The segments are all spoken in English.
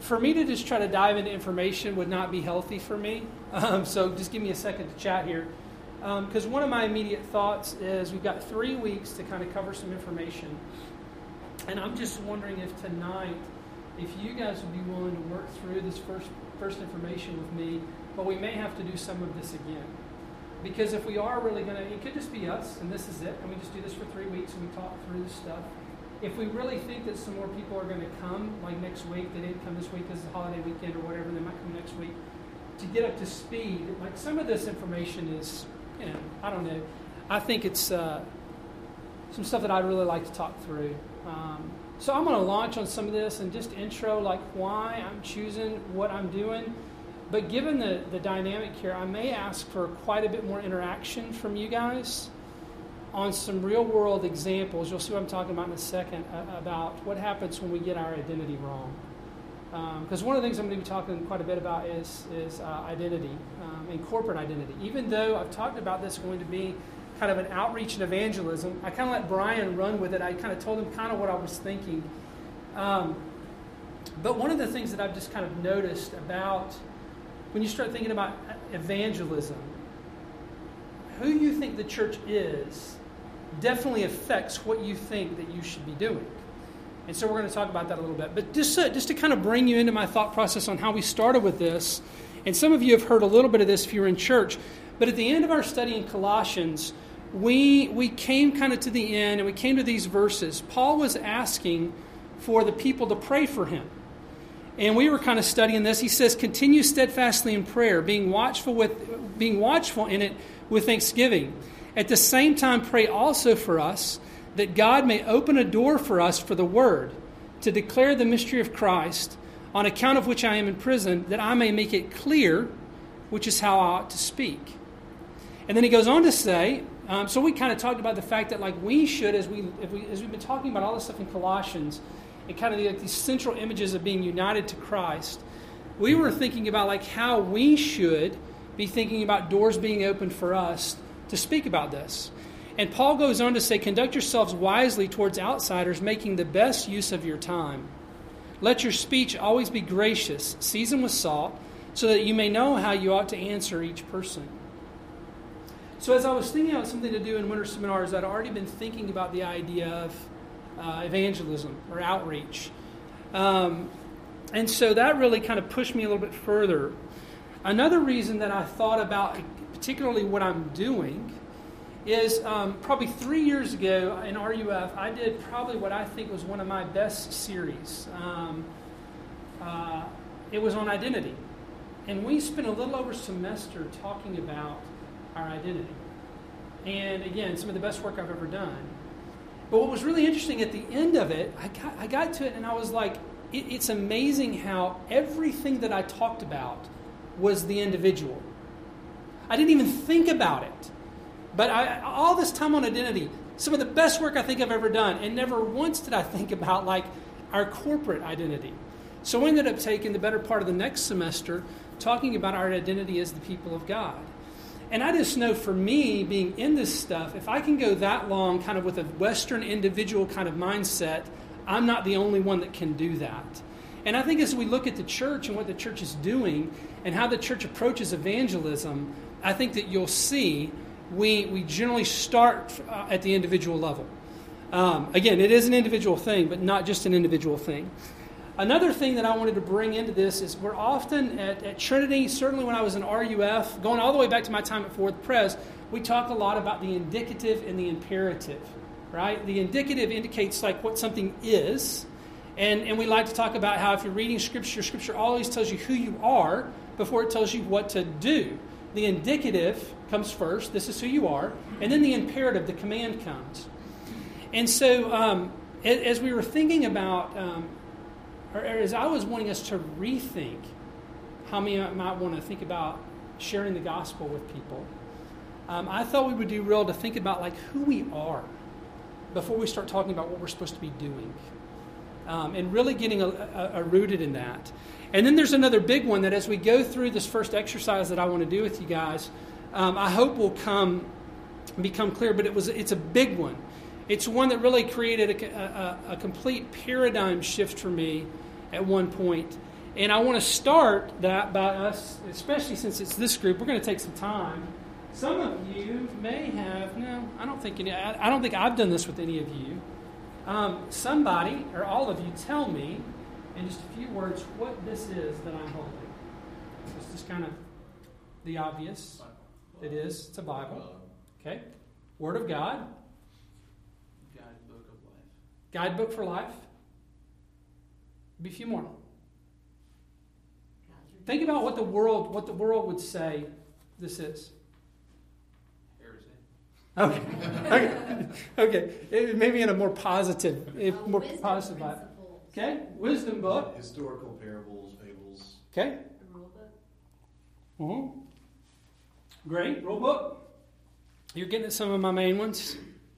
for me to just try to dive into information would not be healthy for me. So just give me a second to chat here. Because one of my immediate thoughts is we've got 3 weeks to kind of cover some information. And I'm just wondering if tonight, if you guys would be willing to work through this first information with me, but we may have to do some of this again. Because if we are really going to, it could just be us, and this is it, and we just do this for 3 weeks and we talk through this stuff. If we really think that some more people are going to come, like next week, they didn't come this week because it's a holiday weekend or whatever, they might come next week, to get up to speed, like some of this information is, I don't know. I think it's some stuff that I'd really like to talk through. So I'm going to launch on some of this and just intro like why I'm choosing what I'm doing. But given the dynamic here, I may ask for quite a bit more interaction from you guys on some real-world examples. You'll see what I'm talking about in a second about what happens when we get our identity wrong. Because one of the things I'm going to be talking quite a bit about is identity and corporate identity. Even though I've talked about this going to be kind of an outreach and evangelism, I kind of let Brian run with it. I kind of told him kind of what I was thinking. But one of the things that I've just kind of noticed about when you start thinking about evangelism, who you think the church is definitely affects what you think that you should be doing. And so we're going to talk about that a little bit. But just to kind of bring you into my thought process on how we started with this, and some of you have heard a little bit of this if you're in church, but at the end of our study in Colossians, we came kind of to the end and we came to these verses. Paul was asking for the people to pray for him. And we were kind of studying this. He says, continue steadfastly in prayer, being watchful in it with thanksgiving. At the same time, pray also for us, that God may open a door for us for the word, to declare the mystery of Christ, on account of which I am in prison, that I may make it clear, which is how I ought to speak. And then he goes on to say, so we kind of talked about the fact that like we should, as we've been talking about all this stuff in Colossians, and kind of these central images of being united to Christ, we were thinking about like how we should be thinking about doors being opened for us to speak about this. And Paul goes on to say, conduct yourselves wisely towards outsiders, making the best use of your time. Let your speech always be gracious, seasoned with salt, so that you may know how you ought to answer each person. So as I was thinking about something to do in winter seminars, I'd already been thinking about the idea of evangelism or outreach. And so that really kind of pushed me a little bit further. Another reason that I thought about particularly what I'm doing is probably 3 years ago in RUF, I did probably what I think was one of my best series. It was on identity. And we spent a little over a semester talking about our identity. And again, some of the best work I've ever done. But what was really interesting at the end of it, I got to it and I was like, it's amazing how everything that I talked about was the individual. I didn't even think about it. But all this time on identity, some of the best work I think I've ever done, and never once did I think about like our corporate identity. So we ended up taking the better part of the next semester talking about our identity as the people of God. And I just know for me, being in this stuff, if I can go that long kind of with a Western individual kind of mindset, I'm not the only one that can do that. And I think as we look at the church and what the church is doing and how the church approaches evangelism, I think that you'll see we generally start at the individual level. Again, it is an individual thing, but not just an individual thing. Another thing that I wanted to bring into this is we're often at Trinity, certainly when I was in RUF, going all the way back to my time at Fourth Pres, we talk a lot about the indicative and the imperative, right? The indicative indicates like what something is, and we like to talk about how if you're reading Scripture always tells you who you are before it tells you what to do. The indicative comes first, this is who you are, and then the imperative, the command comes. And so as we were thinking about, or as I was wanting us to rethink how many might want to think about sharing the gospel with people, I thought we would do real to think about like who we are before we start talking about what we're supposed to be doing. And really getting a rooted in that. And then there's another big one that as we go through this first exercise that I want to do with you guys, I hope will become clear, but it's a big one. It's one that really created a complete paradigm shift for me at one point. And I want to start that by us, especially since it's this group, we're going to take some time. Some of you may have, no, I don't think I've done this with any of you. Somebody, or all of you, tell me in just a few words what this is that I'm holding. It's just kind of the obvious. It is. It's a Bible. Okay. Word of God. Guidebook of life. Guidebook for life. Be a few more. Think about what the world would say this is. Heresy. Okay. Maybe in a more positive, light. Principles. Okay. Wisdom book. Historical parables, fables. Okay. A rule book. Mm-hmm. Great. Rule book. You're getting at some of my main ones.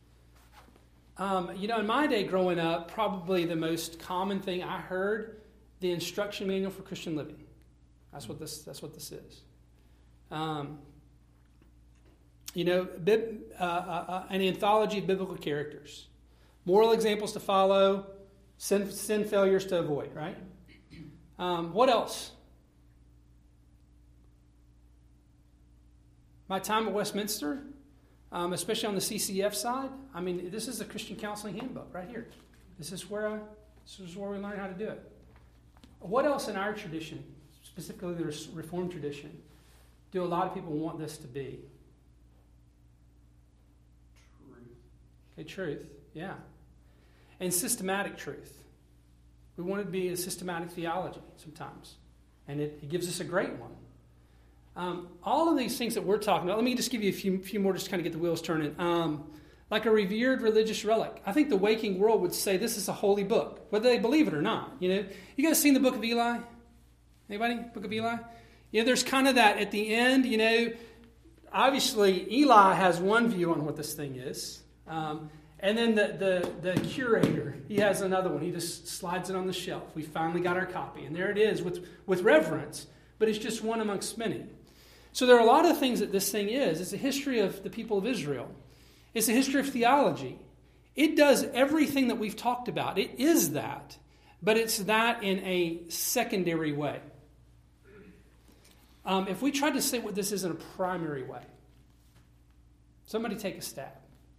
In my day growing up, probably the most common thing I heard, the instruction manual for Christian living. That's what this is. An anthology of biblical characters, moral examples to follow, sin failures to avoid. Right? What else? My time at Westminster, especially on the CCF side. I mean, this is the Christian Counseling Handbook right here. This is where we learn how to do it. What else in our tradition, specifically the Reformed tradition, do a lot of people want this to be? Truth. Okay, truth, yeah. And systematic truth. We want it to be a systematic theology sometimes. And it gives us a great one. All of these things that we're talking about, let me just give you a few more just to kind of get the wheels turning. Like a revered religious relic. I think the waking world would say this is a holy book, whether they believe it or not. You guys seen the Book of Eli? Anybody? Book of Eli? There's kind of that at the end, obviously Eli has one view on what this thing is. And then the curator, he has another one. He just slides it on the shelf. We finally got our copy. And there it is with reverence, but it's just one amongst many. So there are a lot of things that this thing is. It's a history of the people of Israel. It's a history of theology. It does everything that we've talked about. It is that, but it's that in a secondary way. If we tried to say what this is in a primary way, somebody take a stab.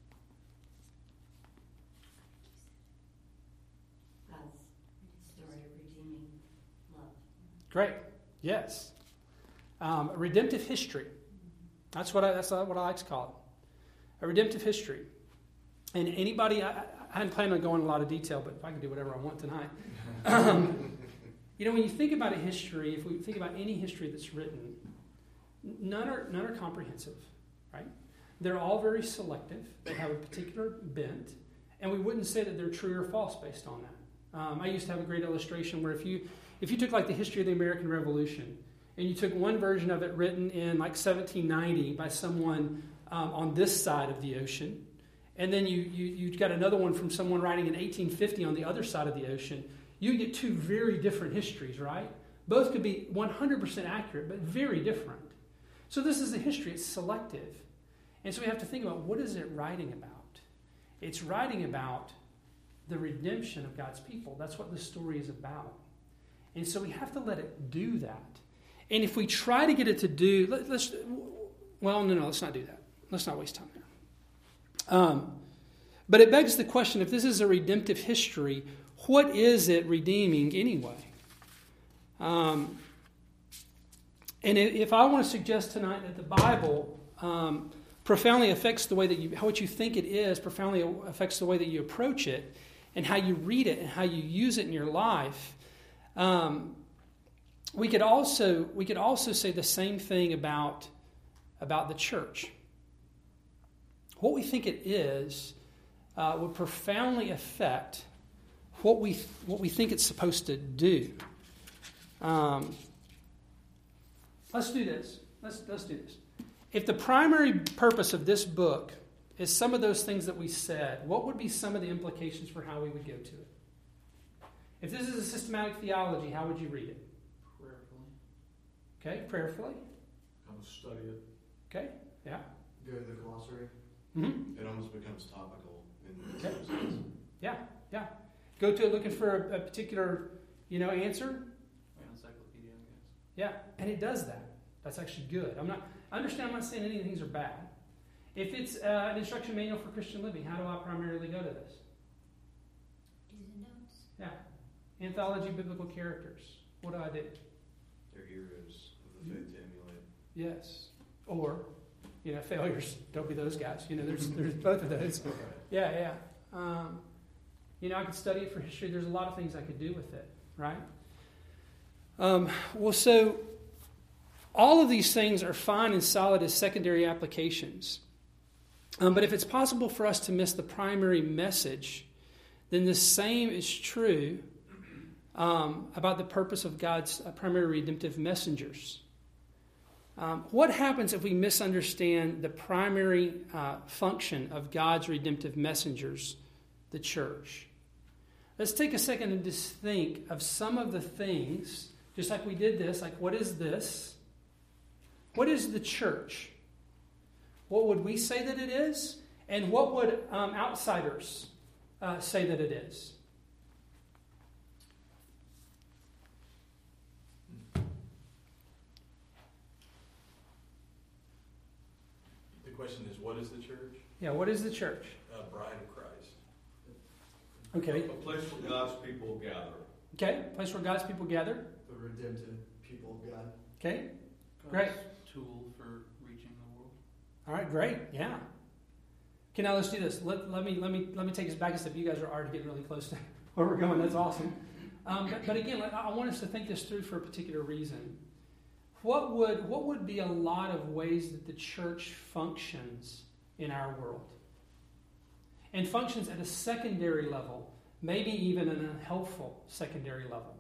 God's story of redeeming love. Great. Yes. Redemptive history. That's what I like to call it. A redemptive history. And anybody, I hadn't planned on going in a lot of detail, but I can do whatever I want tonight. When you think about a history, if we think about any history that's written, none are comprehensive, right? They're all very selective. They have a particular bent, and we wouldn't say that they're true or false based on that. I used to have a great illustration where if you took like the history of the American Revolution, and you took one version of it written in like 1790 by someone on this side of the ocean, and then you got another one from someone writing in 1850 on the other side of the ocean, you get two very different histories, right? Both could be 100% accurate, but very different. So this is a history. It's selective. And so we have to think about, what is it writing about? It's writing about the redemption of God's people. That's what the story is about. And so we have to let it do that. And if we try to get it to do, let's not do that. Let's not waste time there. But it begs the question, if this is a redemptive history, what is it redeeming anyway? And if I want to suggest tonight that the Bible profoundly affects the way that what you think it is, profoundly affects the way that you approach it, and how you read it, and how you use it in your life, we could also say the same thing about the church. What we think it is would profoundly affect what we think it's supposed to do. Let's do this. Let's do this. If the primary purpose of this book is some of those things that we said, what would be some of the implications for how we would go to it? If this is a systematic theology, how would you read it? Prayerfully. Okay, prayerfully. I would study it. Okay, yeah. Go to the glossary. Mm-hmm. It almost becomes topical in Okay. some sense. Yeah. Go to it looking for a particular, answer. Wait 1 second. Yeah, and it does that. That's actually good. I'm not saying any of these are bad. If it's an instruction manual for Christian living, how do I primarily go to this? Do's and don'ts. Yeah. Anthology biblical characters. What do I do? They're heroes of the faith to emulate. Yes. Or, failures. Don't be those guys. There's both of those. Yeah. I could study it for history. There's a lot of things I could do with it, right? So all of these things are fine and solid as secondary applications. But if it's possible for us to miss the primary message, then the same is true about the purpose of God's primary redemptive messengers. What happens if we misunderstand the primary function of God's redemptive messengers, the church? Let's take a second and just think of some of the things, just like we did this, like what is this? What is the church? What would we say that it is? And what would outsiders say that it is? The question is, what is the church? Yeah, what is the church? Bride of Christ. Okay. A place where God's people gather. Okay, place where God's people gather. The redemptive people of God. Okay, God's Great. tool for reaching the world. all right, great, yeah. Okay, now let's do this. Let me take us back a step. You guys are already getting really close to where we're going. That's awesome. But again, I want us to think this through for a particular reason. What would be a lot of ways that the church functions in our world? And functions at a secondary level, maybe even an unhelpful secondary level.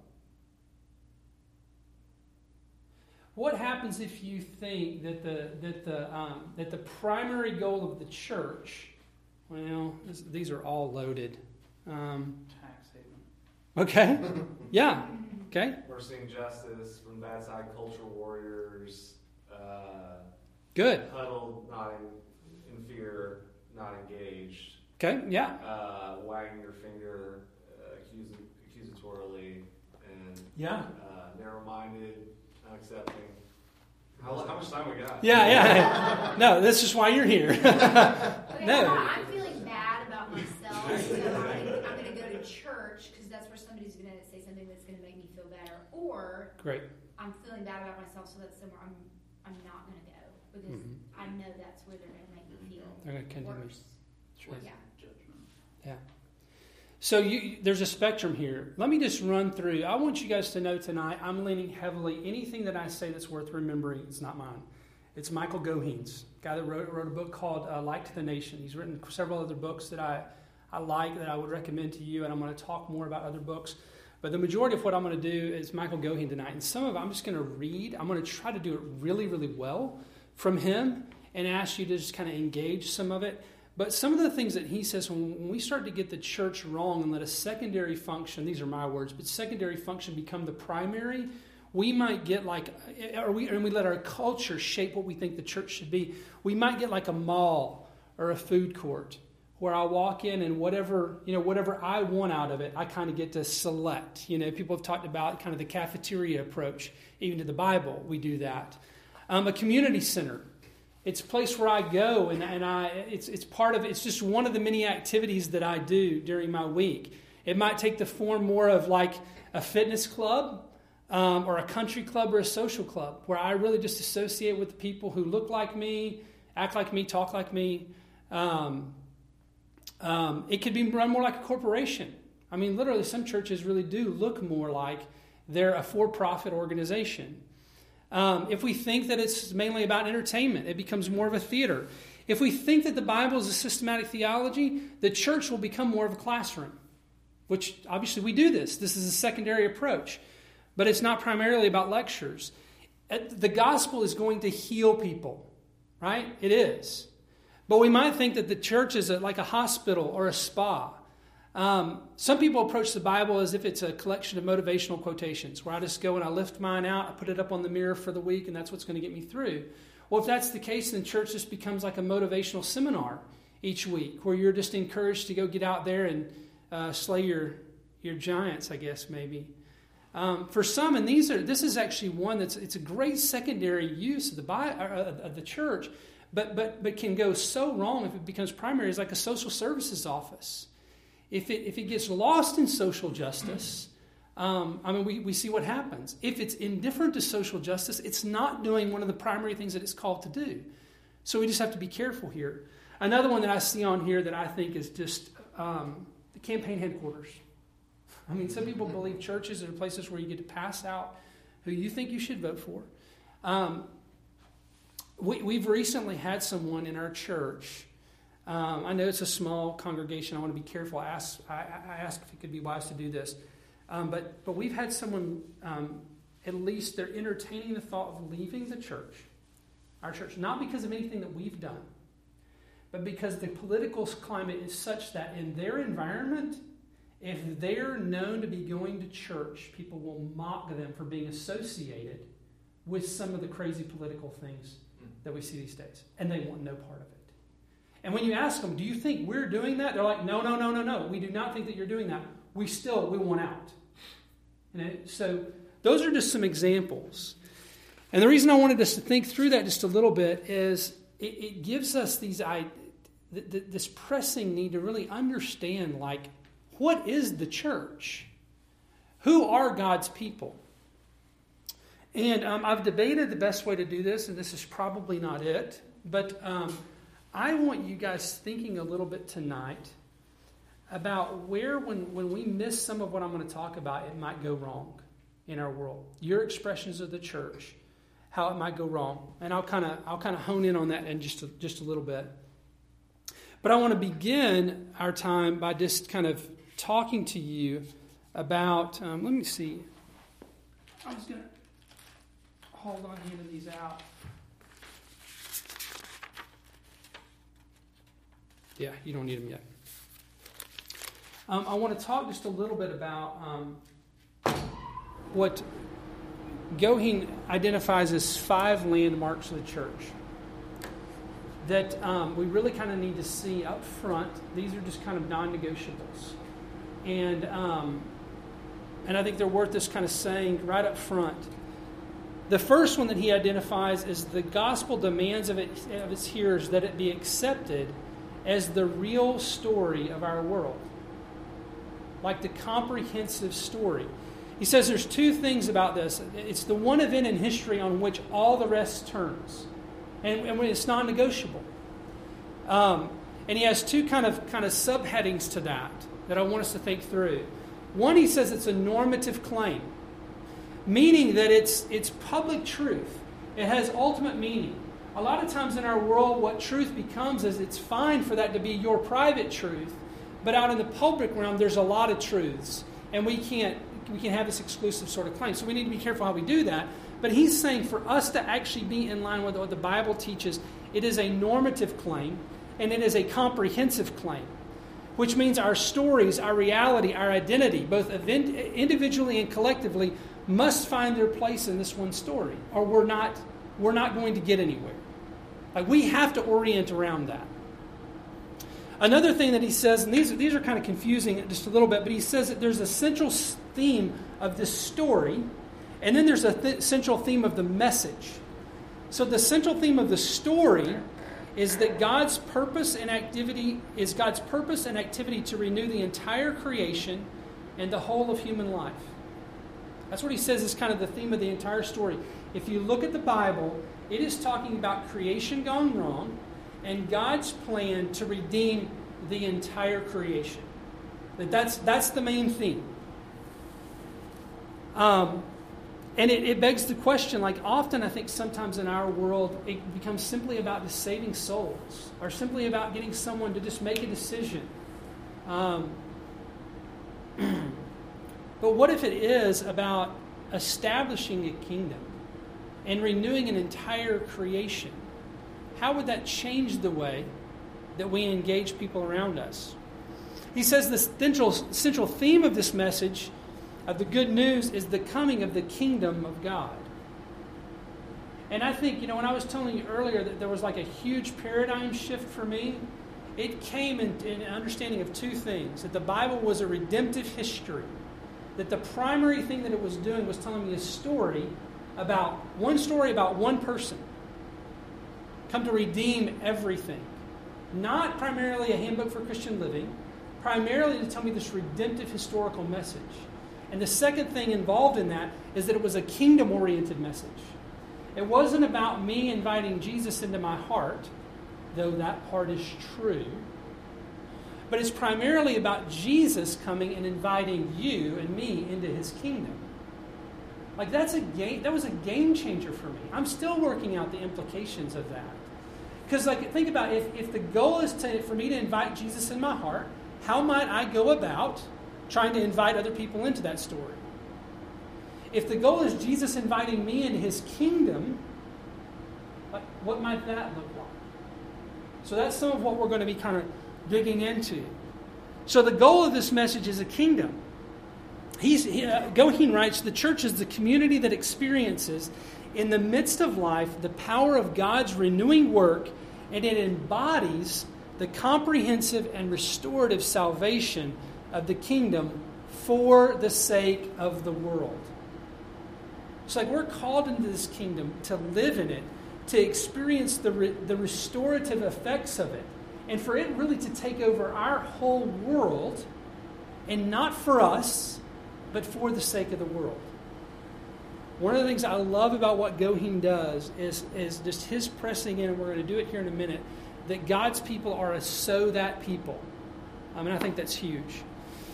What happens if you think that the primary goal of the church? Well, these are all loaded. Tax haven. Okay, yeah, okay, We're seeing justice from bad side, culture warriors, good. huddled, not in fear, not engaged, Okay, yeah, wagging your finger accusatorily, and yeah, narrow-minded, unaccepting. How much time we got? yeah. No, this is why you're here. Okay, No. I'm feeling bad about myself, so I'm going to go to church because that's where somebody's going to say something that's going to make me feel better. Or Great. I'm feeling bad about myself, so that's somewhere I'm not going to go because Mhm. I know that's where they're going to make me feel They're going to condemn me. worse. Sure. Yeah. Judgment. So there's a spectrum here. Let me just run through. I want you guys to know tonight, I'm leaning heavily. Anything that I say that's worth remembering, it's not mine. It's Michael Goheen's, guy that wrote a book called Light to the Nation. He's written several other books that I like, that I would recommend to you, and I'm going to talk more about other books. But the majority of what I'm going to do is Michael Goheen tonight. And some of it I'm just going to read. I'm going to try to do it really, really well from him and ask you to just kind of engage some of it. But some of the things that he says, when we start to get the church wrong and let a secondary function, these are my words, but secondary function become the primary, we might get like, and we let our culture shape what we think the church should be. We might get like a mall or a food court where I walk in and whatever I want out of it, I kind of get to select. People have talked about kind of the cafeteria approach, even to the Bible, we do that. A community center. It's a place where I go, and it's part of, it's just one of the many activities that I do during my week. It might take the form more of like a fitness club or a country club or a social club, where I really just associate with the people who look like me, act like me, talk like me. It could be run more like a corporation. I mean, literally, some churches really do look more like they're a for-profit organization. If we think that it's mainly about entertainment, it becomes more of a theater. If we think that the Bible is a systematic theology, the church will become more of a classroom, which obviously we do this. This is a secondary approach, but it's not primarily about lectures. The gospel is going to heal people, right? It is. But we might think that the church is like a hospital or a spa. Some people approach the Bible as if it's a collection of motivational quotations, where I just go and I lift mine out, I put it up on the mirror for the week, and that's what's going to get me through. Well, if that's the case, then church just becomes like a motivational seminar each week, where you're just encouraged to go get out there and slay your giants, I guess, maybe. For some, and this is actually one it's a great secondary use of the church, but can go so wrong if it becomes primary. It's like a social services office. If it gets lost in social justice, we see what happens. If it's indifferent to social justice, it's not doing one of the primary things that it's called to do. So we just have to be careful here. Another one that I see on here that I think is just the campaign headquarters. I mean, some people believe churches are places where you get to pass out who you think you should vote for. We've recently had someone in our church. I know it's a small congregation. I want to be careful. I asked if it could be wise to do this. But we've had someone, at least they're entertaining the thought of leaving the church, our church, not because of anything that we've done, but because the political climate is such that in their environment, if they're known to be going to church, people will mock them for being associated with some of the crazy political things that we see these days. And they want no part of it. And when you ask them, do you think we're doing that? They're like, no. We do not think that you're doing that. We want out. So those are just some examples. And the reason I wanted us to think through that just a little bit is it gives us this pressing need to really understand, like, what is the church? Who are God's people? And I've debated the best way to do this, and this is probably not it. But I want you guys thinking a little bit tonight about where, when we miss some of what I'm going to talk about, it might go wrong in our world. Your expressions of the church, how it might go wrong. And I'll kind of hone in on that in just a little bit. But I want to begin our time by just kind of talking to you about, let me see. I was going to hold on handing these out. Yeah, you don't need them yet. I want to talk just a little bit about what Goheen identifies as 5 landmarks of the church that we really kind of need to see up front. These are just kind of non-negotiables. And I think they're worth this kind of saying right up front. The first one that he identifies is the gospel demands of its hearers that it be accepted as the real story of our world, like the comprehensive story. He says there's 2 things about this. It's the one event in history on which all the rest turns, and it's non-negotiable. And he has 2 kind of subheadings to that I want us to think through. One, he says it's a normative claim, meaning that it's public truth. It has ultimate meaning. A lot of times in our world, what truth becomes is it's fine for that to be your private truth, but out in the public realm, there's a lot of truths, and we can have this exclusive sort of claim. So we need to be careful how we do that. But he's saying for us to actually be in line with what the Bible teaches, it is a normative claim, and it is a comprehensive claim, which means our stories, our reality, our identity, both individually and collectively, must find their place in this one story, or we're not going to get anywhere. Like, we have to orient around that. Another thing that he says, and these are kind of confusing just a little bit, but he says that there's a central theme of this story, and then there's a central theme of the message. So the central theme of the story is that God's purpose and activity to renew the entire creation and the whole of human life. That's what he says is kind of the theme of the entire story. If you look at the Bible, it is talking about creation gone wrong and God's plan to redeem the entire creation. That's the main theme. And it begs the question, like often I think sometimes in our world, it becomes simply about just saving souls or simply about getting someone to just make a decision. But what if it is about establishing a kingdom and renewing an entire creation? How would that change the way that we engage people around us? He says the central theme of this message of the good news is the coming of the kingdom of God. And I think, when I was telling you earlier that there was like a huge paradigm shift for me, it came in an understanding of 2 things. That the Bible was a redemptive history. that the primary thing that it was doing was telling me a story about one person come to redeem everything. Not primarily a handbook for Christian living, primarily to tell me this redemptive historical message. And the second thing involved in that is that it was a kingdom-oriented message. It wasn't about me inviting Jesus into my heart, though that part is true. But it's primarily about Jesus coming and inviting you and me into his kingdom. Like that was a game changer for me. I'm still working out the implications of that. Because think about if the goal is for me to invite Jesus in my heart, how might I go about trying to invite other people into that story? If the goal is Jesus inviting me into his kingdom, what might that look like? So that's some of what we're going to be kind of digging into. So the goal of this message is a kingdom. Goheen writes, the church is the community that experiences in the midst of life the power of God's renewing work, and it embodies the comprehensive and restorative salvation of the kingdom for the sake of the world. It's like we're called into this kingdom to live in it, to experience the restorative effects of it, and for it really to take over our whole world, and not for us, but for the sake of the world. One of the things I love about what Goheen does is just his pressing in, and we're going to do it here in a minute, that God's people are a so that people. I think that's huge.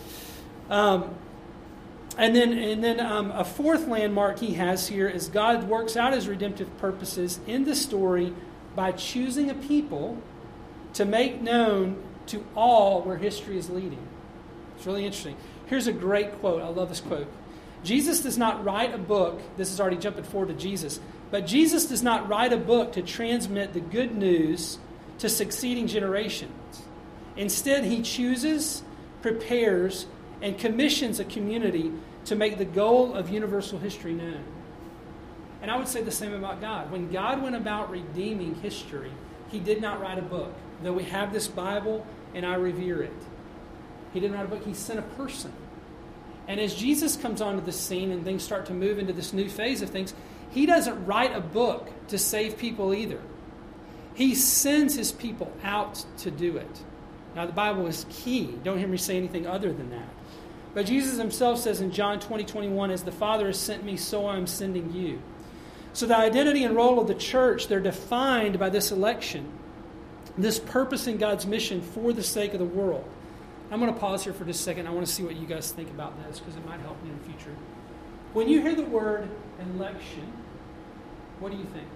And then a fourth landmark he has here is God works out his redemptive purposes in the story by choosing a people to make known to all where history is leading. It's really interesting. Here's a great quote. I love this quote. Jesus does not write a book. This is already jumping forward to Jesus. But Jesus does not write a book to transmit the good news to succeeding generations. Instead, he chooses, prepares, and commissions a community to make the goal of universal history known. And I would say the same about God. When God went about redeeming history, he did not write a book. Though we have this Bible and I revere it. He didn't write a book. He sent a person. And as Jesus comes onto the scene and things start to move into this new phase of things, he doesn't write a book to save people either. He sends his people out to do it. Now, the Bible is key. Don't hear me say anything other than that. But Jesus himself says in John 20:21, as the Father has sent me, so I am sending you. So the identity and role of the church, they're defined by this election, this purpose in God's mission for the sake of the world. I'm going to pause here for just a second. I want to see what you guys think about this because it might help me in the future. When you hear the word election, what do you think?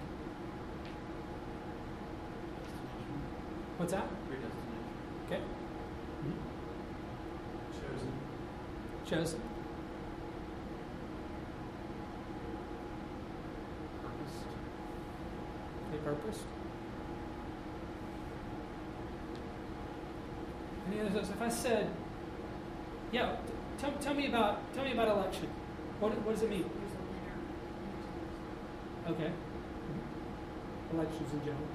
What's that? Predestination. Okay. Chosen. Purpose. Okay, purpose. Any other thoughts? If I said, yeah, tell me about election. What does it mean? There's a winner. Okay. Elections in general.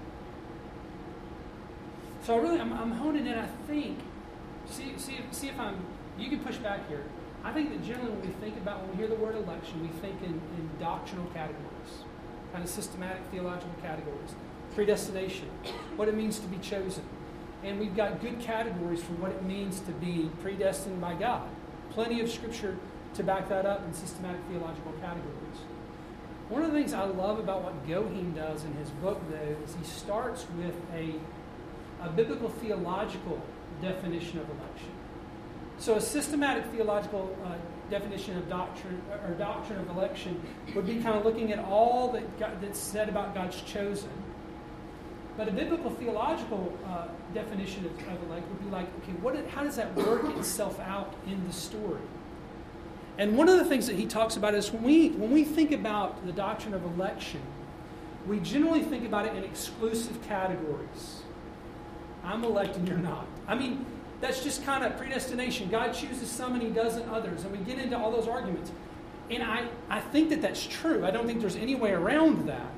So I'm honing in. I think. See if you can push back here. I think that generally when we hear the word election, we think in doctrinal categories, kind of systematic theological categories. Predestination, what it means to be chosen. And we've got good categories for what it means to be predestined by God. Plenty of scripture to back that up in systematic theological categories. One of the things I love about what Goheen does in his book, though, is he starts with a biblical theological definition of election. So a systematic theological definition of doctrine or doctrine of election would be kind of looking at all that's said about God's chosen. But a biblical theological definition of elect would be like, okay, how does that work itself out in the story? And one of the things that he talks about is when we think about the doctrine of election, we generally think about it in exclusive categories. I'm elect and you're not. I mean, that's just kind of predestination. God chooses some and he doesn't others. And we get into all those arguments. And I think that that's true. I don't think there's any way around that.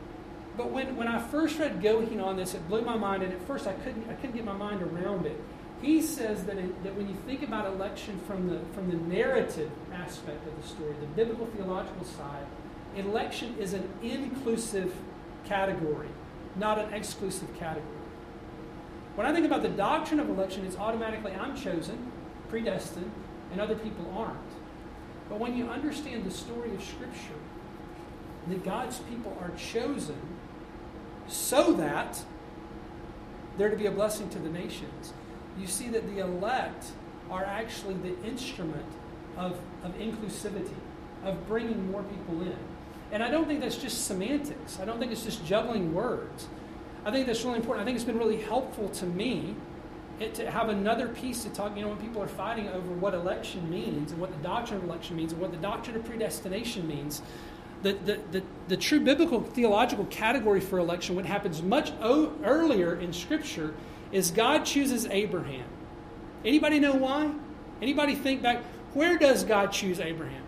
But when I first read Goheen on this, it blew my mind. And at first I couldn't get my mind around it. He says that when you think about election from the narrative aspect of the story, the biblical theological side, election is an inclusive category, not an exclusive category. When I think about the doctrine of election, it's automatically I'm chosen, predestined, and other people aren't. But when you understand the story of Scripture, that God's people are chosen so that they're to be a blessing to the nations, you see that the elect are actually the instrument of inclusivity, of bringing more people in. And I don't think that's just semantics. I don't think it's just juggling words. I think that's really important. I think it's been really helpful to me to have another piece to talk, when people are fighting over what election means and what the doctrine of election means and what the doctrine of predestination means. The true biblical theological category for election, what happens much earlier in Scripture, is God chooses Abraham. Anybody know why? Anybody think back? Where does God choose Abraham?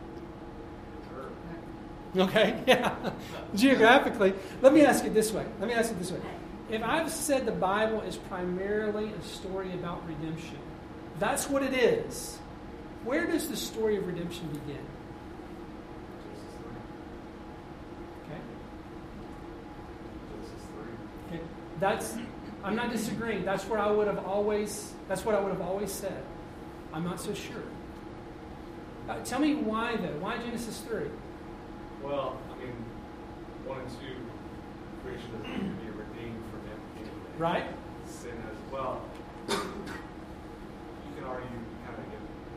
Okay, yeah. Geographically. Let me ask it this way. If I've said the Bible is primarily a story about redemption, that's what it is. Where does the story of redemption begin? Okay. I'm not disagreeing. That's what I would have always said. I'm not so sure. Tell me why though. Why Genesis 3? Well, 1 and 2, creation is going to be redeemed from anything. Right. Sin as well. You can argue kind of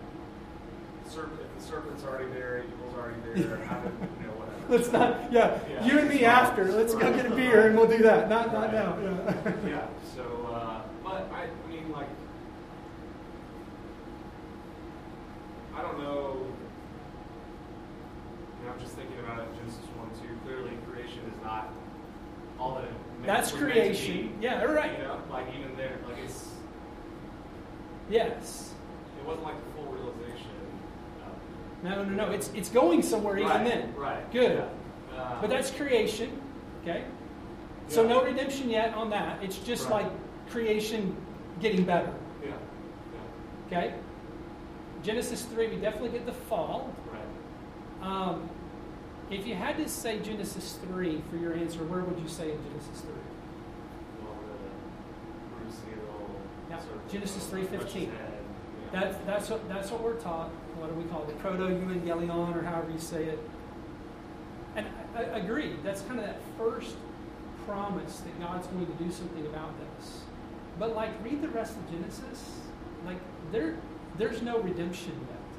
if the serpent's already there, evil's already there, whatever. Let's not. Yeah. You and me after. Let's go get a beer and we'll do that. Not now. Yeah. Yeah. So, but I don't know. I'm just thinking about it. Genesis 1:2. Clearly, creation is not all that it meant. That's creation. Yeah. Right. Even there, it's. Yes. It wasn't like the full realization. No. It's going somewhere even then. Right. Good. Yeah. But that's creation. Okay. So Yeah. no redemption yet on that. It's just like creation getting better. Yeah. Okay. Genesis 3, we definitely get the fall. Right. If you had to say Genesis 3 for your answer, where would you say in Genesis 3? Well, the root seal. Yeah. Sort of, Genesis 3:15. Yeah. That's what we're taught. What do we call it? Proto-evangelion, or however you say it. And I agree. That's kind of that first promise that God's going to do something about this. But read the rest of Genesis. There's no redemption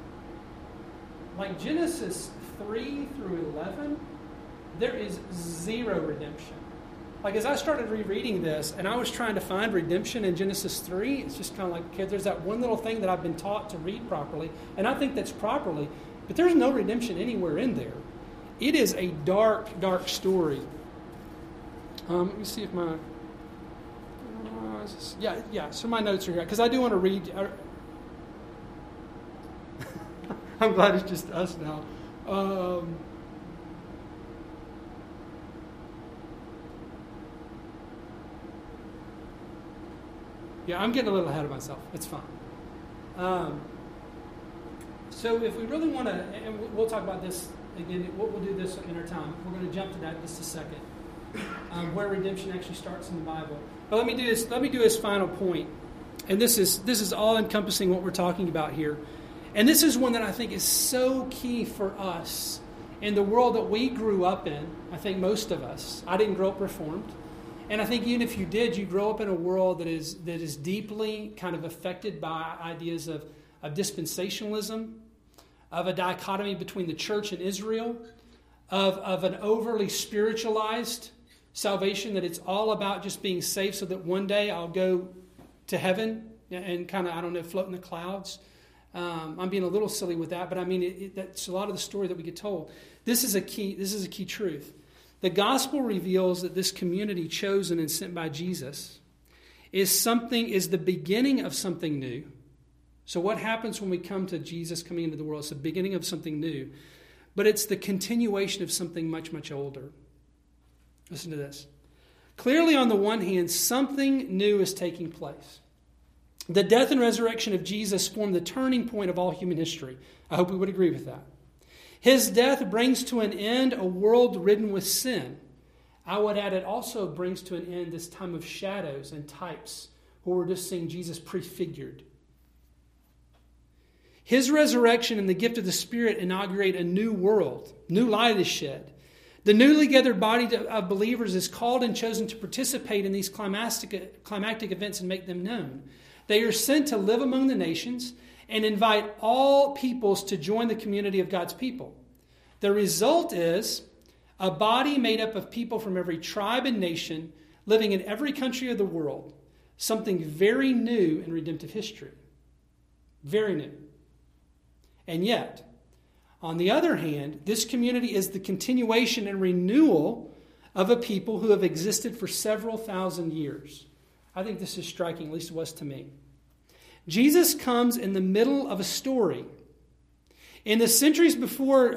yet. Genesis 3 through 11, there is zero redemption. As I started rereading this and I was trying to find redemption in Genesis 3, it's just kind of okay, there's that one little thing that I've been taught to read properly, and I think that's properly, but there's no redemption anywhere in there. It is a dark, dark story. Let me see if my... so my notes are here, because I do want to read... I'm glad it's just us now. I'm getting a little ahead of myself. It's fine. So if we really want to, and we'll talk about this again, we'll do this in our time. We're going to jump to that in just a second, where redemption actually starts in the Bible. But let me do this. Let me do his final point, and this is all encompassing what we're talking about here. And this is one that I think is so key for us in the world that we grew up in. I think most of us. I didn't grow up Reformed. And I think even if you did, you grow up in a world that is deeply kind of affected by ideas of dispensationalism, of a dichotomy between the church and Israel, of an overly spiritualized salvation, that it's all about just being saved so that one day I'll go to heaven and kind of, float in the clouds. I'm being a little silly with that, but that's a lot of the story that we get told. This is a key truth. The gospel reveals that this community chosen and sent by Jesus is the beginning of something new. So what happens when we come to Jesus coming into the world? It's the beginning of something new, but it's the continuation of something much, much older. Listen to this. Clearly, on the one hand, something new is taking place. The death and resurrection of Jesus form the turning point of all human history. I hope we would agree with that. His death brings to an end a world ridden with sin. I would add it also brings to an end this time of shadows and types where we're just seeing Jesus prefigured. His resurrection and the gift of the Spirit inaugurate a new world. New light is shed. The newly gathered body of believers is called and chosen to participate in these climactic events and make them known. They are sent to live among the nations and invite all peoples to join the community of God's people. The result is a body made up of people from every tribe and nation living in every country of the world. Something very new in redemptive history. Very new. And yet, on the other hand, this community is the continuation and renewal of a people who have existed for several thousand years. I think this is striking, at least it was to me. Jesus comes in the middle of a story. In the centuries before,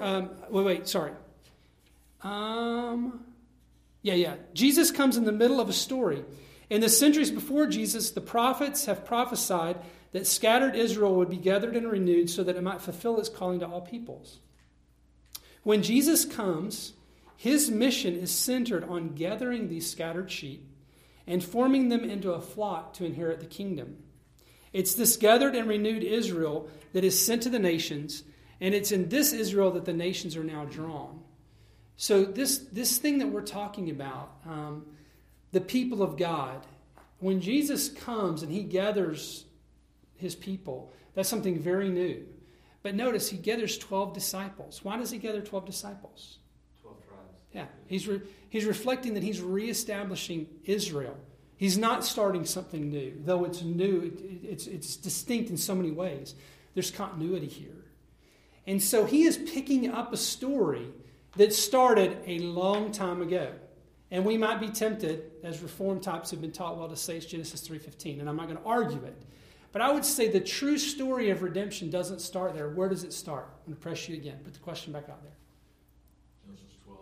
Jesus comes in the middle of a story. In the centuries before Jesus, the prophets have prophesied that scattered Israel would be gathered and renewed so that it might fulfill its calling to all peoples. When Jesus comes, his mission is centered on gathering these scattered sheep and forming them into a flock to inherit the kingdom. It's this gathered and renewed Israel that is sent to the nations, and it's in this Israel that the nations are now drawn. So this thing that we're talking about, the people of God, when Jesus comes and he gathers his people, that's something very new. But notice he gathers 12 disciples. Why does he gather 12 disciples? 12 tribes. Yeah, he's reflecting that he's reestablishing Israel. He's not starting something new, though it's new. It's distinct in so many ways. There's continuity here. And so he is picking up a story that started a long time ago. And we might be tempted, as Reformed types have been taught well, to say it's Genesis 3:15, and I'm not going to argue it. But I would say the true story of redemption doesn't start there. Where does it start? I'm going to press you again. Put the question back out there. Genesis 12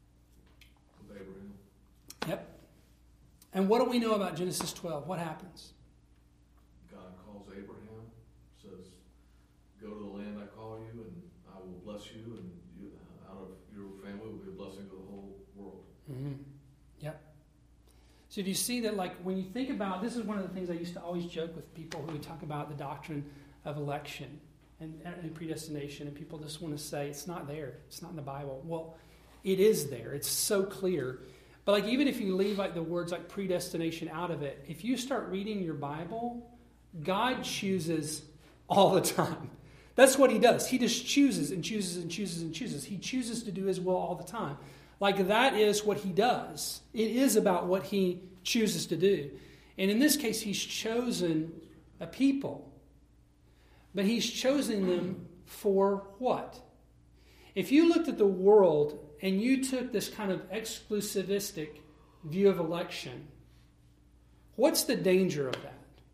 with Abraham. Yep. And what do we know about Genesis 12? What happens? God calls Abraham, says, "Go to the land I call you, and I will bless you, and you, out of your family will be a blessing to the whole world." Mm-hmm. Yep. So do you see that, like, when you think about, this is one of the things I used to always joke with people who would talk about the doctrine of election and predestination, and people just want to say, it's not there. It's not in the Bible. Well, it is there. It's so clear. But like, even if you leave like the words like predestination out of it, if you start reading your Bible, God chooses all the time. That's what he does. He just chooses and chooses and chooses and chooses. He chooses to do his will all the time. Like, that is what he does. It is about what he chooses to do. And in this case, he's chosen a people. But he's chosen them for what? If you looked at the world and you took this kind of exclusivistic view of election, what's the danger of that?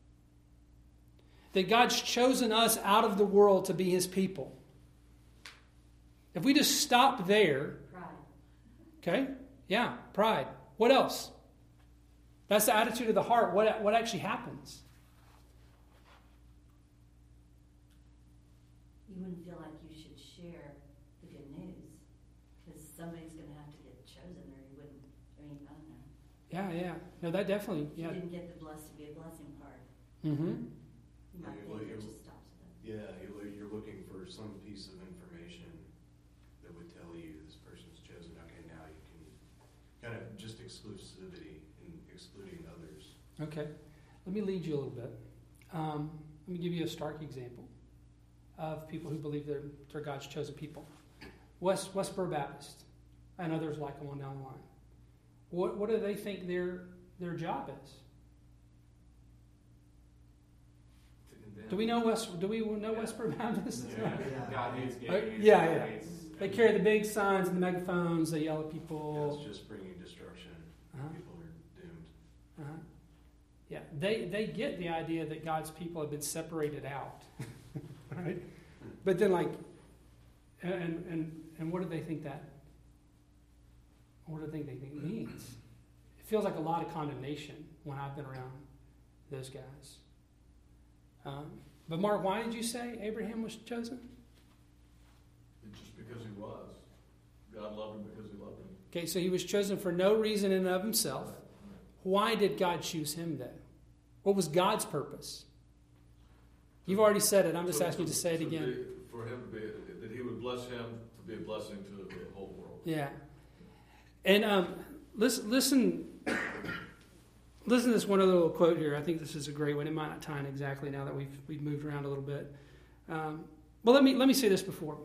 That God's chosen us out of the world to be his people. If we just stop there, okay? Yeah, pride. What else? That's the attitude of the heart. What actually happens? You wouldn't feel like you should share the good news because somebody's going to have to get chosen, or you wouldn't. I mean, I don't know. Yeah. No, that definitely. Yeah. You didn't get the blessed to be a blessing part. Mm-hmm. You might think it just stops with it. Yeah, you're looking for some piece of information that would tell you this person's chosen. Okay, now you can kind of just exclusivity and excluding others. Okay. Let me lead you a little bit. Let me give you a stark example of people who believe they're God's chosen people. Westboro Baptist and others like them on down the line. What do they think their job is? Do we know Westboro Baptist? God hates Yeah. gays. Yeah. God hates- They carry the big signs and the megaphones. They yell at people. It's just bringing destruction. Uh-huh. People are doomed. Uh-huh. Yeah, they get the idea that God's people have been separated out, right? But then, like, and what do they think that? What do they think it means? It feels like a lot of condemnation when I've been around those guys. But Mark, why did you say Abraham was chosen? Just because he was. God loved him because he loved him. Okay, so he was chosen for no reason in and of himself. Why did God choose him then? What was God's purpose? You've already said it. I'm just asking you to say it again. For him to be, that he would bless him to be a blessing to the whole world. Yeah. And listen to this one other little quote here. I think this is a great one. It might not tie in exactly now that we've moved around a little bit. Well, let me say this before.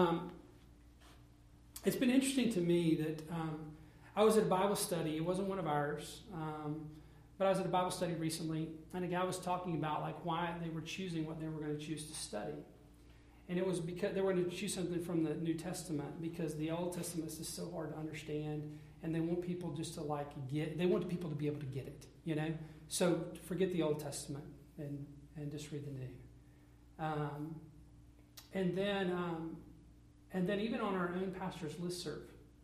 It's been interesting to me that I was at a Bible study. It wasn't one of ours, but I was at a Bible study recently, and a guy was talking about like why they were choosing what they were going to choose to study. And it was because they were going to choose something from the New Testament because the Old Testament is just so hard to understand, and they want people just to they want people to be able to get it, you know? So forget the Old Testament and just read the New. And then even on our own pastor's listserv,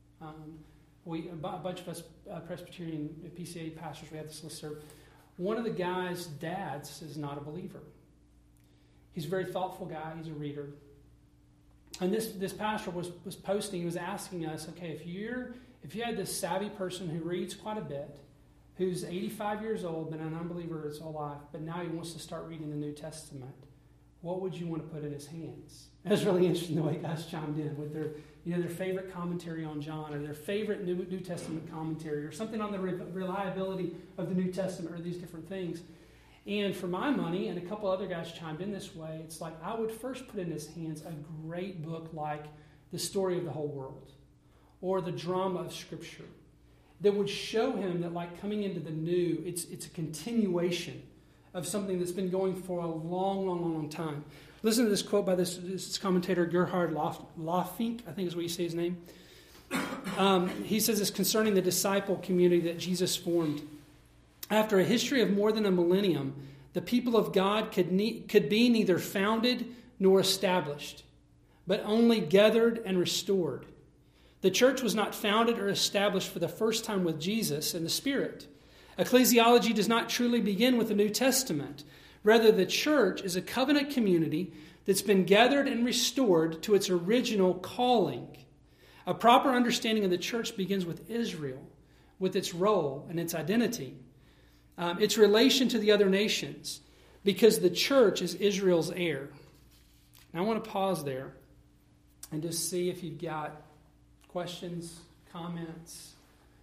a bunch of us Presbyterian PCA pastors, we have this listserv. One of the guy's dads is not a believer. He's a very thoughtful guy. He's a reader. And this pastor was posting, he was asking us, okay, if you had this savvy person who reads quite a bit, who's 85 years old, been an unbeliever his whole life, but now he wants to start reading the New Testament, what would you want to put in his hands? It was really interesting the way guys chimed in with their favorite commentary on John, or their favorite New Testament commentary, or something on the reliability of the New Testament, or these different things. And for my money, and a couple other guys chimed in this way, it's like I would first put in his hands a great book like The Story of the Whole World, or The Drama of Scripture, that would show him that like coming into the new, it's a continuation of something that's been going for a long time. Listen to this quote by this commentator, Gerhard Löffink, I think is what you say his name. He says this concerning the disciple community that Jesus formed. After a history of more than a millennium, the people of God could be neither founded nor established, but only gathered and restored. The church was not founded or established for the first time with Jesus and the Spirit. Ecclesiology does not truly begin with the New Testament. Rather, the church is a covenant community that's been gathered and restored to its original calling. A proper understanding of the church begins with Israel, with its role and its identity. Its relation to the other nations, because the church is Israel's heir. Now I want to pause there and just see if you've got questions, comments.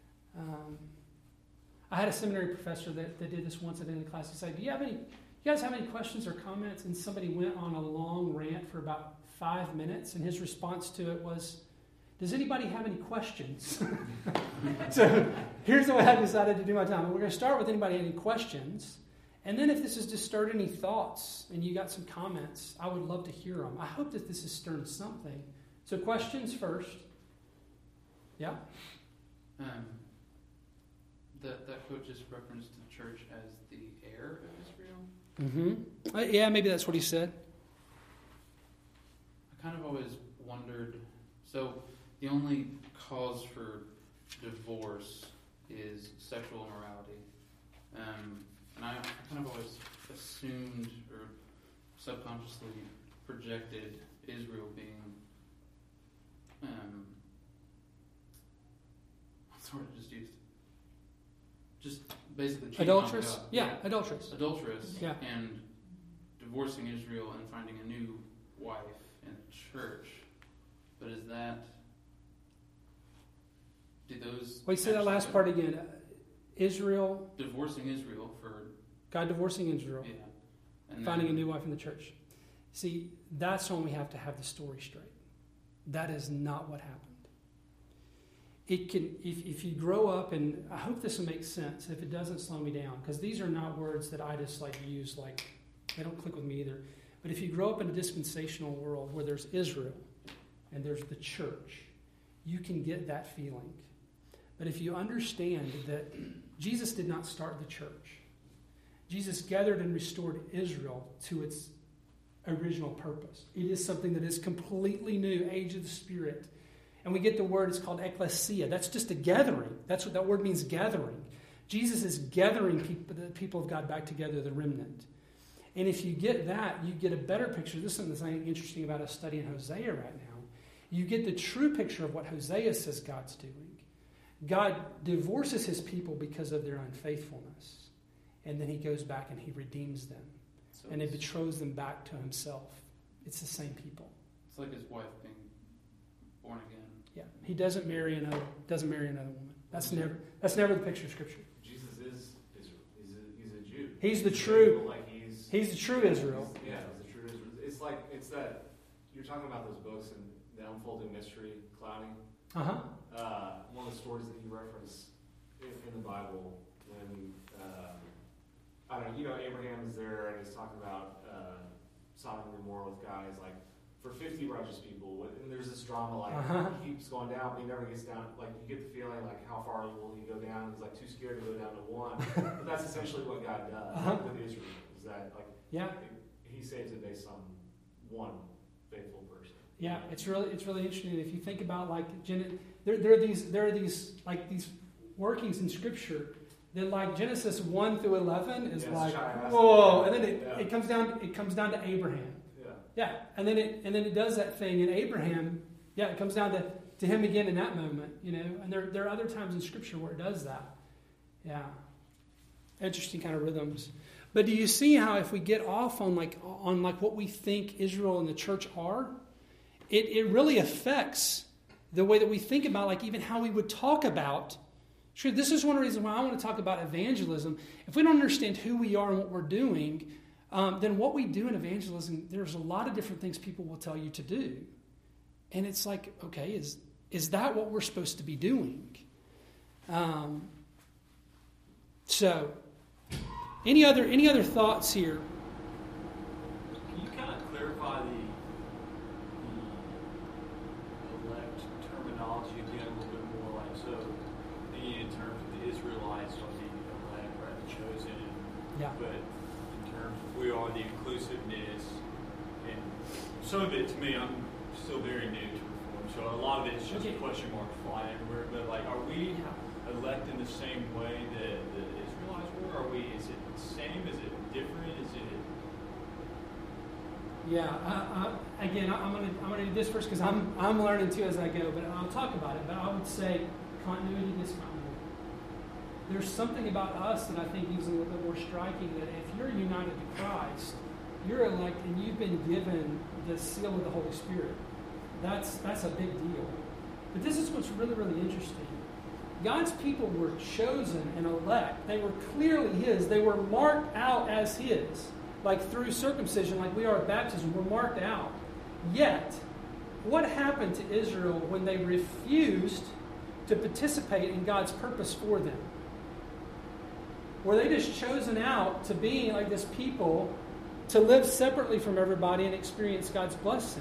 I had a seminary professor that did this once at the end of the class. He said, you guys have any questions or comments? And somebody went on a long rant for about 5 minutes, and his response to it was, does anybody have any questions? So here's the way I decided to do my time. We're going to start with anybody any questions. And then if this has just stirred any thoughts and you got some comments, I would love to hear them. I hope that this has stirred something. So questions first. Yeah? That quote just referenced the church as the heir of Israel? Mm-hmm. Yeah, maybe that's what he said. I kind of always wondered, so the only cause for divorce is sexual immorality. And I kind of always assumed or subconsciously projected Israel being, what's the word I just used? Just basically cheating adulterous? on God. Yeah, adulterous. Adulterous. Yeah. And divorcing Israel and finding a new wife in the church. But is that... Wait, say that last part again. Israel... Divorcing Israel for... God divorcing Israel. Yeah. And finding a new wife in the church. See, that's when we have to have the story straight. That is not what happened. It can, if you grow up, and I hope this will make sense, if it doesn't slow me down, because these are not words that I just use, they don't click with me either. But if you grow up in a dispensational world where there's Israel and there's the church, you can get that feeling. But if you understand that Jesus did not start the church, Jesus gathered and restored Israel to its original purpose. It is something that is completely new, age of the Spirit. And we get the word, it's called ecclesia. That's just a gathering. That's what that word means, gathering. Jesus is gathering the people of God back together, the remnant. And if you get that, you get a better picture. This is something that's interesting about us studying Hosea right now. You get the true picture of what Hosea says God's doing. God divorces his people because of their unfaithfulness. And then he goes back and he redeems them. So And he betroths them back to himself. It's the same people. It's like his wife being born again. Yeah. He doesn't marry another woman. That's never the picture of Scripture. Jesus is he's a Jew. He's the true Like He's the true Israel. Yeah, he's the true Israel. It's that you're talking about those books and the unfolding mystery, clouding. One of the stories that you reference in the Bible when Abraham is there and he's talking about Sodom and Gomorrah with guys like for 50 righteous people, and there's this drama like he keeps going down, but he never gets down. Like you get the feeling like how far will he go down? He's like too scared to go down to one. But that's essentially what God does with Israel. Is that like he saves it based on one faithful person. Yeah, it's really interesting. If you think about like there are these like these workings in Scripture that like Genesis 1 through 11 is like whoa, and then it comes down to Abraham. Yeah, and then it does that thing in Abraham. Yeah, it comes down to him again in that moment, And there are other times in Scripture where it does that. Yeah, interesting kind of rhythms. But do you see how if we get off on what we think Israel and the church are, it really affects the way that we think about like even how we would talk about. Sure, this is one reason why I want to talk about evangelism. If we don't understand who we are and what we're doing, then what we do in evangelism, there's a lot of different things people will tell you to do. And it's like, okay, is that what we're supposed to be doing? So, any other thoughts here? Can you kind of clarify the elect terminology again a little bit more? Like, so, in terms of the Israelites are the elect, right, the chosen. Yeah. But in terms of we are the inclusiveness, and some of it to me, I'm still very new to Reform, so a lot of it is just question marks flying everywhere. But like, are we elect in the same way that the Israelites were? Are we? Is it the same? Is it different? Is it? Yeah. Again, I'm gonna do this first because I'm learning too as I go. But I'll talk about it. But I would say continuity, discontinuity. There's something about us that I think is a little bit more striking. That if you're united to Christ, you're elect and you've been given the seal of the Holy Spirit. That's a big deal. But this is what's really, really interesting. God's people were chosen and elect. They were clearly His. They were marked out as His. Like through circumcision, like we are at baptism, we're marked out. Yet, what happened to Israel when they refused to participate in God's purpose for them? Were they just chosen out to be like this people to live separately from everybody and experience God's blessing?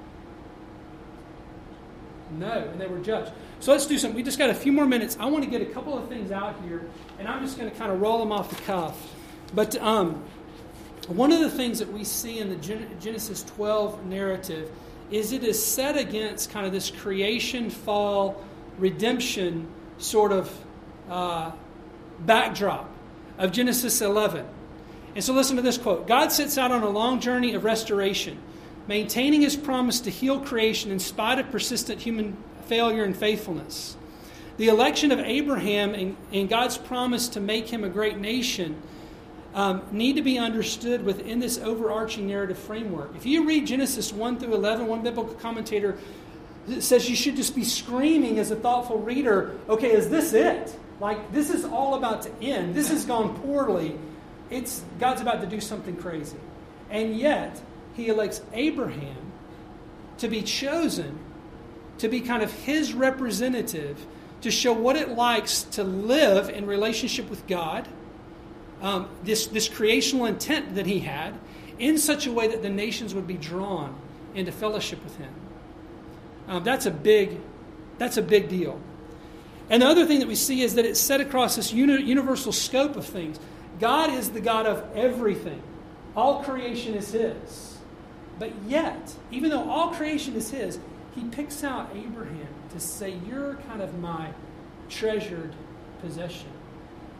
No, and they were judged. So let's do something. We just got a few more minutes. I want to get a couple of things out here, and I'm just going to kind of roll them off the cuff. But one of the things that we see in the Genesis 12 narrative is it is set against kind of this creation, fall, redemption sort of backdrop of Genesis 11. And so listen to this quote. God sets out on a long journey of restoration, maintaining His promise to heal creation in spite of persistent human failure and faithfulness. The election of Abraham and God's promise to make him a great nation need to be understood within this overarching narrative framework. If you read Genesis 1 through 11, one biblical commentator says you should just be screaming as a thoughtful reader, okay, is this it? Like, this is all about to end. This has gone poorly. God's about to do something crazy. And yet, He elects Abraham to be chosen, to be kind of His representative, to show what it likes to live in relationship with God, this creational intent that He had, in such a way that the nations would be drawn into fellowship with Him. That's a big deal. And the other thing that we see is that it's set across this universal scope of things. God is the God of everything. All creation is His. But yet, even though all creation is His, He picks out Abraham to say, you're kind of my treasured possession.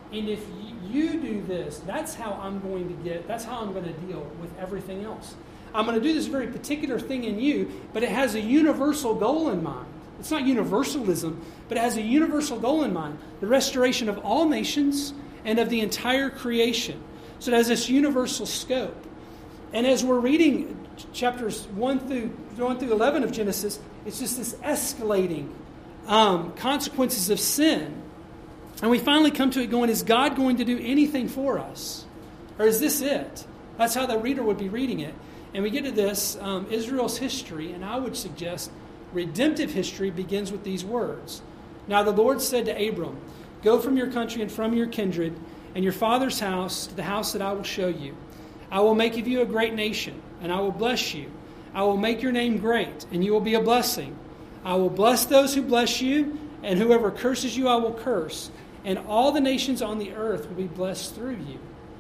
And if you do this, that's how I'm going to deal with everything else. I'm going to do this very particular thing in you, but it has a universal goal in mind. It's not universalism, but it has a universal goal in mind. The restoration of all nations and of the entire creation. So it has this universal scope. And as we're reading chapters 1 through 11 of Genesis, it's just this escalating consequences of sin. And we finally come to it going, is God going to do anything for us? Or is this it? That's how the reader would be reading it. And we get to this, Israel's history, and I would suggest redemptive history begins with these words. Now the Lord said to Abram, go from your country and from your kindred and your father's house to the house that I will show you. I will make of you a great nation, and I will bless you. I will make your name great, and you will be a blessing. I will bless those who bless you, and whoever curses you I will curse. And all the nations on the earth will be blessed through you.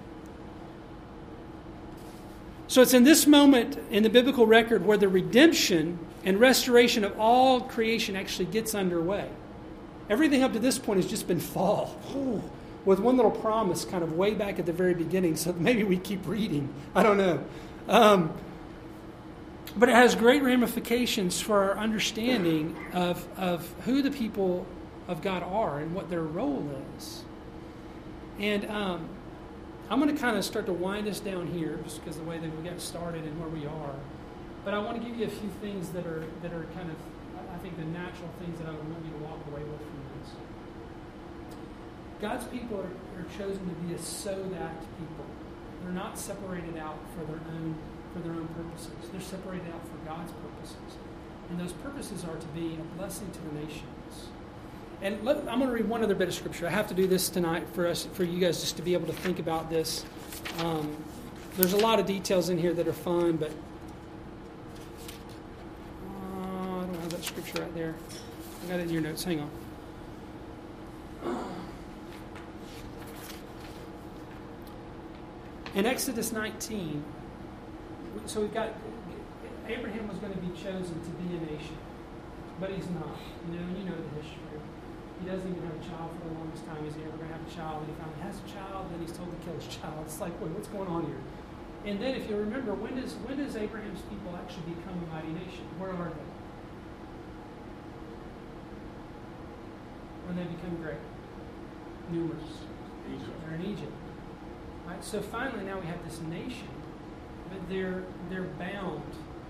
So it's in this moment in the biblical record where the redemption and restoration of all creation actually gets underway. Everything up to this point has just been fall. With one little promise kind of way back at the very beginning, so maybe we keep reading. I don't know. But it has great ramifications for our understanding of who the people of God are and what their role is. And I'm going to kind of start to wind us down here, just because of the way that we got started and where we are. But I want to give you a few things that are kind of, I think, the natural things that I would want you to walk away with from this. God's people are chosen to be a so-that people. They're not separated out for their own purposes. They're separated out for God's purposes. And those purposes are to be a blessing to the nations. And I'm going to read one other bit of scripture. I have to do this tonight for you guys just to be able to think about this. There's a lot of details in here that are fun, but I don't have that scripture right there. I got it in your notes. Hang on. In Exodus 19, so we've got Abraham was going to be chosen to be a nation, but he's not. You know the history. He doesn't even have a child for the longest time. Is he ever going to have a child? And he finally has a child, then he's told to kill his child. It's like, wait, what's going on here? And then, if you remember, when does Abraham's people actually become a mighty nation? Where are they? When they become great, numerous. Egypt. They're in Egypt. Right? So finally, now we have this nation, but they're bound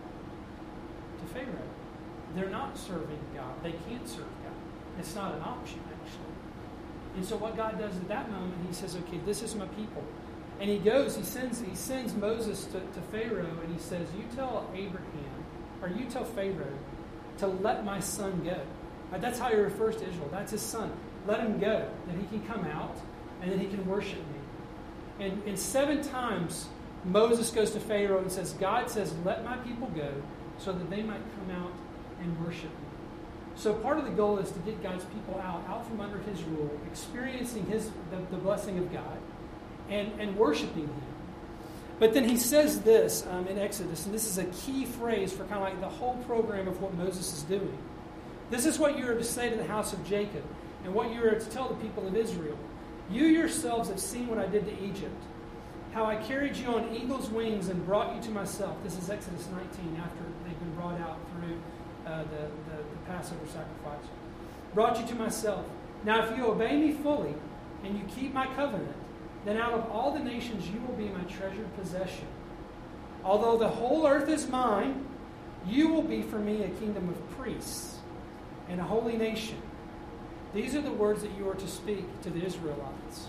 to Pharaoh. They're not serving God. They can't serve God. It's not an option, actually. And so what God does at that moment, he says, okay, this is my people. And he goes, he sends Moses to Pharaoh, and he says, you tell Abraham, or you tell Pharaoh, to let my son go. Right? That's how he refers to Israel. That's his son. Let him go, that he can come out, and then he can worship me. And 7 times, Moses goes to Pharaoh and says, God says, let my people go, so that they might come out and worship me. So part of the goal is to get God's people out from under his rule, experiencing the blessing of God, and worshiping him. But then he says this in Exodus, and this is a key phrase for kind of like the whole program of what Moses is doing. This is what you are to say to the house of Jacob, and what you are to tell the people of Israel. You yourselves have seen what I did to Egypt, how I carried you on eagle's wings and brought you to myself. This is Exodus 19, after they've been brought out through the Passover sacrifice. Brought you to myself. Now if you obey me fully, and you keep my covenant, then out of all the nations you will be my treasured possession. Although the whole earth is mine, you will be for me a kingdom of priests and a holy nation. These are the words that you are to speak to the Israelites.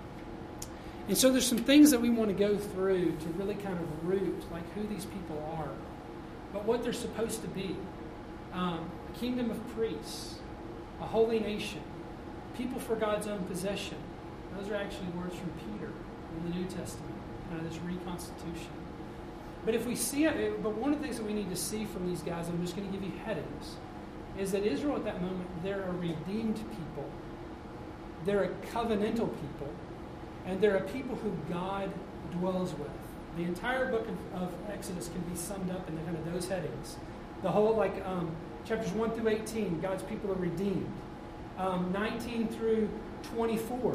And so there's some things that we want to go through to really kind of root like who these people are, but what they're supposed to be. A kingdom of priests, a holy nation, people for God's own possession. Those are actually words from Peter in the New Testament, kind of this reconstitution. But if we see it, but one of the things that we need to see from these guys, I'm just going to give you headings, is that Israel at that moment, they're a redeemed people. They're a covenantal people. And they're a people who God dwells with. The entire book of Exodus can be summed up in kind of those headings. The whole, chapters 1 through 18, God's people are redeemed. 19 through 24,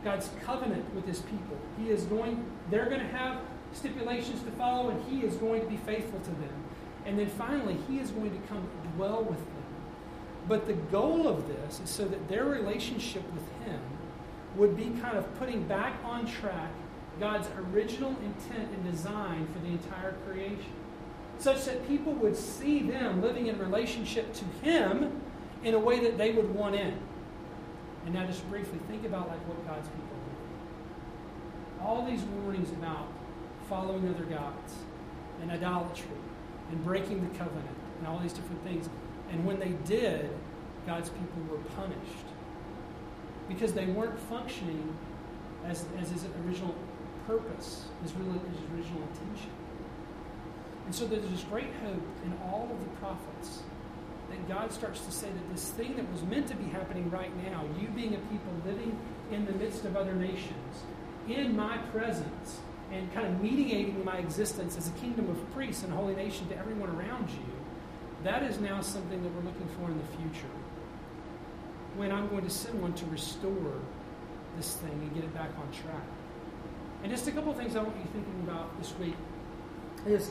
God's covenant with his people. They're going to have stipulations to follow, and he is going to be faithful to them. And then finally, he is going to come dwell with them. But the goal of this is so that their relationship with him would be kind of putting back on track God's original intent and design for the entire creation, such that people would see them living in relationship to him in a way that they would want in. And now just briefly, think about like what God's people do. All these warnings about following other gods and idolatry and breaking the covenant and all these different things. And when they did, God's people were punished because they weren't functioning as his original purpose, his original intention. And so there's this great hope in all of the prophets that God starts to say that this thing that was meant to be happening right now, you being a people living in the midst of other nations, in my presence, and kind of mediating my existence as a kingdom of priests and a holy nation to everyone around you, that is now something that we're looking for in the future. When I'm going to send one to restore this thing and get it back on track. And just a couple of things I want you thinking about this week is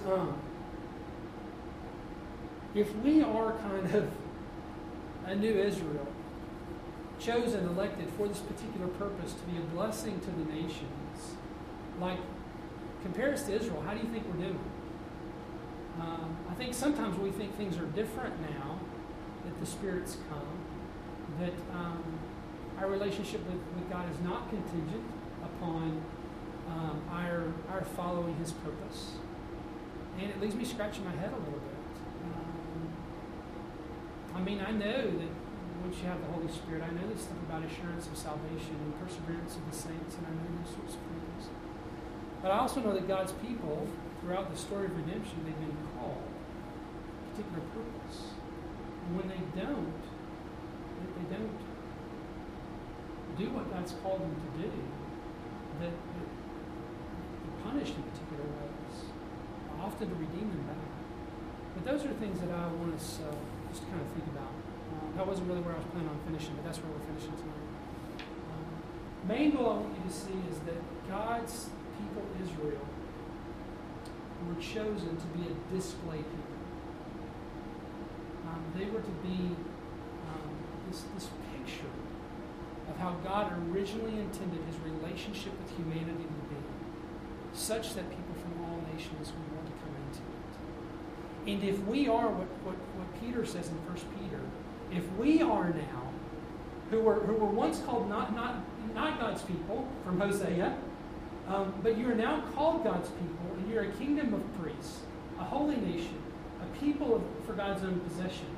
if we are kind of a new Israel, chosen, elected for this particular purpose to be a blessing to the nations, like, compare us to Israel, how do you think we're doing? I think sometimes we think things are different now that the Spirit's come, that our relationship with God is not contingent upon our following his purpose. And it leaves me scratching my head a little bit. I know that once you have the Holy Spirit, I know this stuff about assurance of salvation and perseverance of the saints, and I know those sorts of things. But I also know that God's people, throughout the story of redemption, they've been called a particular purpose. And when they don't do what God's called them to do, that they're punished in particular ways, often to redeem them back. But those are things that I want us just to kind of think about. That wasn't really where I was planning on finishing, but that's where we're finishing tonight. Main goal I want you to see is that God's people, Israel, were chosen to be a display people. They were to be this picture of how God originally intended his relationship with humanity to be, such that people from all nations would want to come into it. And if we are what Peter says in 1 Peter, if we are now, who were once called not God's people from Hosea, but you are now called God's people, and you're a kingdom of priests, a holy nation, a people for God's own possession.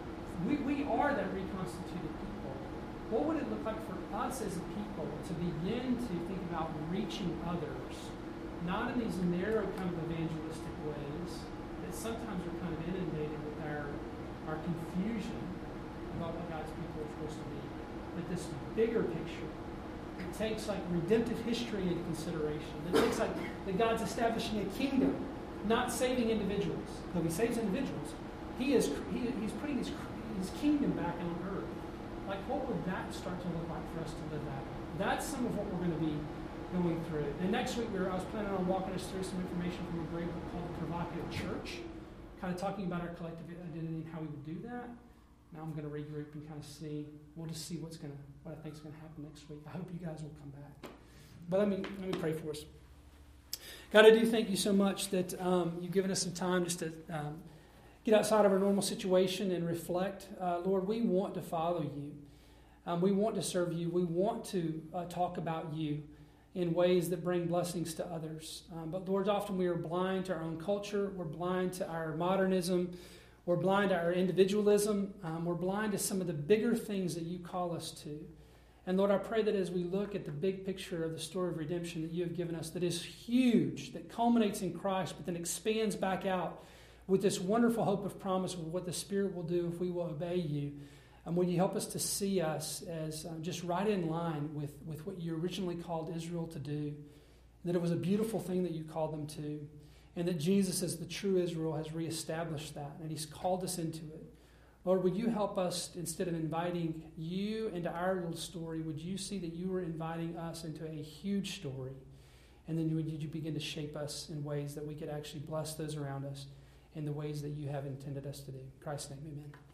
We are that reconstituted people. What would it look like for us as a people to begin to think about reaching others, not in these narrow kind of evangelistic ways that sometimes are kind of inundated with our confusion about what God's people are supposed to be, but this bigger picture that takes like redemptive history into consideration, that takes like that God's establishing a kingdom, not saving individuals. Though he saves individuals, he's putting his kingdom back on earth. Like, what would that start to look like for us to live out? That's some of what we're going to be going through. And next week, I was planning on walking us through some information from a great book called The Provocative Church, kind of talking about our collective identity and how we would do that. Now I'm going to regroup and kind of see. We'll just see what I think is going to happen next week. I hope you guys will come back. But let me pray for us. God, I do thank you so much that you've given us some time just to get outside of our normal situation and reflect. Lord, we want to follow you. We want to serve you. We want to talk about you in ways that bring blessings to others. But Lord, often we are blind to our own culture. We're blind to our modernism. We're blind to our individualism. We're blind to some of the bigger things that you call us to. And Lord, I pray that as we look at the big picture of the story of redemption that you have given us, that is huge, that culminates in Christ, but then expands back out with this wonderful hope of promise of what the Spirit will do if we will obey you. And will you help us to see us as just right in line with what you originally called Israel to do, that it was a beautiful thing that you called them to, and that Jesus, as the true Israel, has reestablished that, and he's called us into it. Lord, would you help us, instead of inviting you into our little story, would you see that you were inviting us into a huge story? And then would you begin to shape us in ways that we could actually bless those around us in the ways that you have intended us to do. In Christ's name, amen.